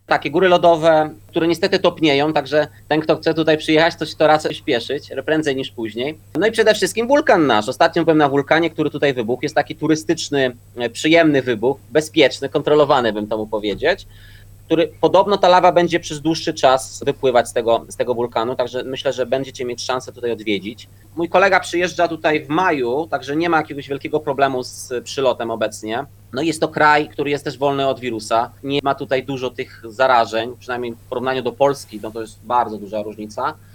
Takie góry lodowe, które niestety topnieją, także ten, kto chce tutaj przyjechać, to się to raczej śpieszyć, prędzej niż później. No i przede wszystkim wulkan nasz. Ostatnio byłem na wulkanie, który tutaj wybuchł. Jest taki turystyczny, przyjemny wybuch, bezpieczny, kontrolowany, bym to mógł powiedzieć, który podobno ta lawa będzie przez dłuższy czas wypływać z tego wulkanu, także myślę, że będziecie mieć szansę tutaj odwiedzić. Mój kolega przyjeżdża tutaj w maju, także nie ma jakiegoś wielkiego problemu z przylotem obecnie. No i jest to kraj, który jest też wolny od wirusa. Nie ma tutaj dużo tych zarażeń, przynajmniej w porównaniu do Polski, no to jest bardzo duża różnica.